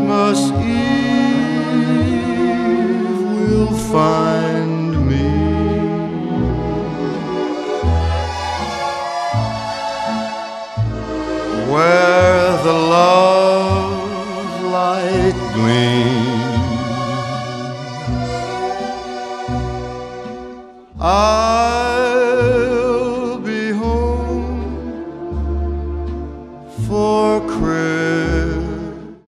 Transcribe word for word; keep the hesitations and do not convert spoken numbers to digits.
Christmas Eve will find me where the love light gleams